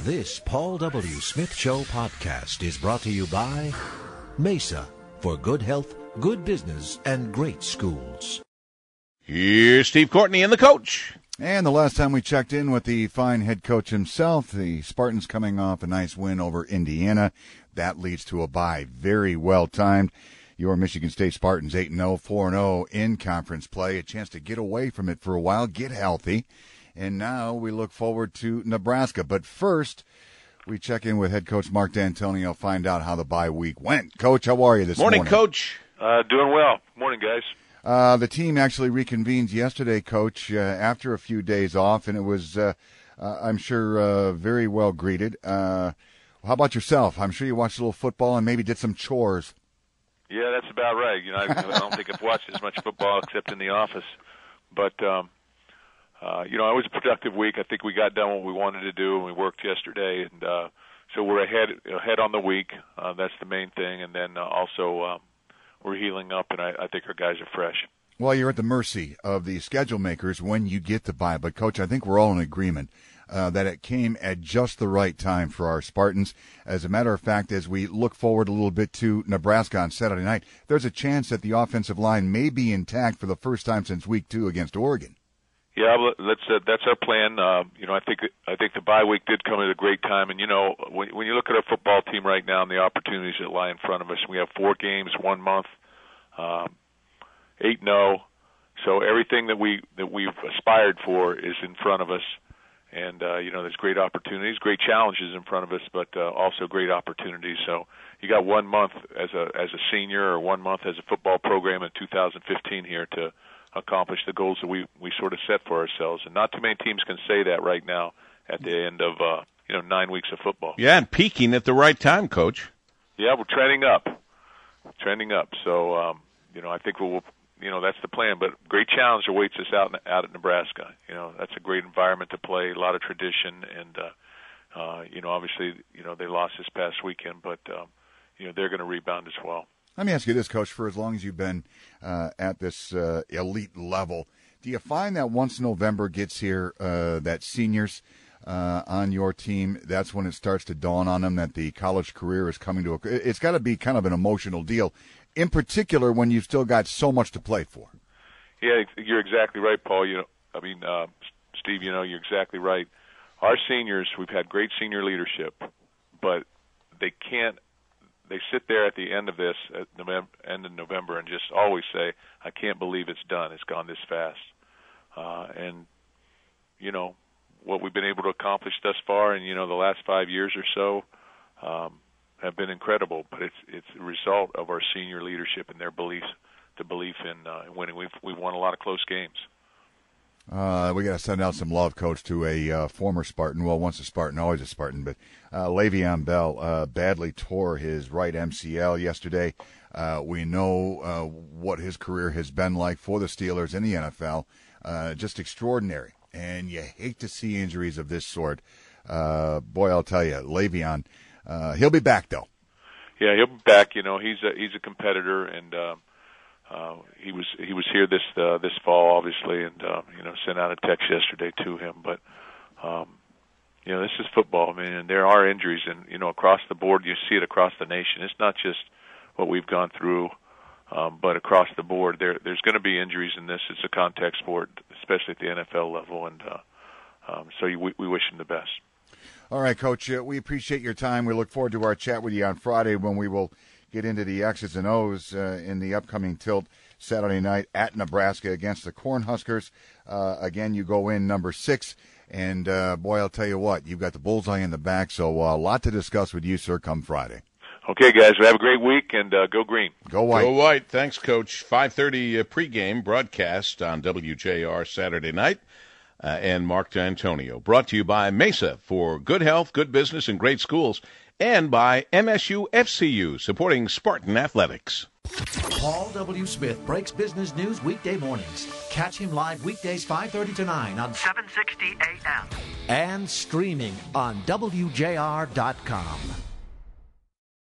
This Paul W. Smith Show podcast is brought to you by Mesa, for good health, good business, and great schools. Here's Steve Courtney and the coach. And the last time we checked in with the fine head coach himself, the Spartans coming off a nice win over Indiana. That leads to a bye. Very well timed. Your Michigan State Spartans 8-0, 4-0 in conference play. A chance to get away from it for a while, get healthy. And now we look forward to Nebraska. But first, we check in with head coach Mark D'Antonio, find out how the bye week went. Coach, how are you this morning? Morning, Coach. Doing well. Morning, guys. The team actually reconvenes yesterday, Coach, after a few days off, and it was, I'm sure, very well greeted. How about yourself? I'm sure you watched a little football and maybe did some chores. Yeah, that's about right. You know, I don't think I've watched as much football except in the office. But, you know, it was a productive week. I think we got done what we wanted to do, and we worked yesterday. And so we're ahead on the week. That's the main thing. And then also we're healing up, and I think our guys are fresh. Well, you're at the mercy of the schedule makers when you get the bye. But, Coach, I think we're all in agreement that it came at just the right time for our Spartans. As a matter of fact, as we look forward a little bit to Nebraska on Saturday night, there's a chance that the offensive line may be intact for the first time since week 2 against Oregon. Yeah, that's our plan. You know, I think the bye week did come at a great time. And, you know, when you look at our football team right now and the opportunities that lie in front of us, we have 4 games, 1 month, 8-0. So everything that we've aspired for is in front of us. And, you know, there's great opportunities, great challenges in front of us, but also great opportunities. So you got 1 month as a senior or 1 month as a football program in 2015 here to accomplish the goals that we sort of set for ourselves. And not too many teams can say that right now at the end of, 9 weeks of football. Yeah, and peaking at the right time, Coach. Yeah, we're trending up. So, you know, I think that's the plan. But great challenge awaits us out at Nebraska. You know, that's a great environment to play, a lot of tradition, and you know, obviously, you know, they lost this past weekend, but you know, they're going to rebound as well. Let me ask you this, Coach, for as long as you've been at this elite level, do you find that once November gets here, that seniors on your team, that's when it starts to dawn on them that the college career is coming to it's got to be kind of an emotional deal, in particular when you've still got so much to play for? Yeah, you're exactly right, Paul. You know, I mean, Steve, you know, you're exactly right. Our seniors, we've had great senior leadership, but they sit there at the end of this, at end of November, and just always say, I can't believe it's done. It's gone this fast. And, you know, what we've been able to accomplish thus far in, you know, the last 5 years or so have been incredible. But it's a result of our senior leadership and their belief in winning. We've won a lot of close games. We got to send out some love, Coach, to a former Spartan. Well, once a Spartan, always a Spartan. But Le'Veon Bell badly tore his right MCL yesterday. We know what his career has been like for the Steelers in the NFL. Just extraordinary. And you hate to see injuries of this sort. Boy, I'll tell you, Le'Veon, he'll be back, though. Yeah, he'll be back. You know, he's a competitor, and he was here this fall, obviously, and you know, sent out a text yesterday to him. But you know, this is football, man, and there are injuries, and you know, across the board, you see it across the nation. It's not just what we've gone through, but across the board, there's going to be injuries in this. It's a contact sport, especially at the NFL level, and so we wish him the best. All right, Coach, we appreciate your time. We look forward to our chat with you on Friday when we will get into the X's and O's in the upcoming tilt Saturday night at Nebraska against the Cornhuskers. Again, you go in number 6, and boy, I'll tell you what, you've got the bullseye in the back, so a lot to discuss with you, sir, come Friday. Okay, guys, we have a great week, and go green. Go white. Go white. Thanks, Coach. 5:30 pregame broadcast on WJR Saturday night. And Mark D'Antonio, brought to you by Mesa, for good health, good business, and great schools, and by MSU FCU, supporting Spartan athletics. Paul W. Smith breaks business news weekday mornings. Catch him live weekdays 5:30 to 9 on 760 AM. and streaming on WJR.com.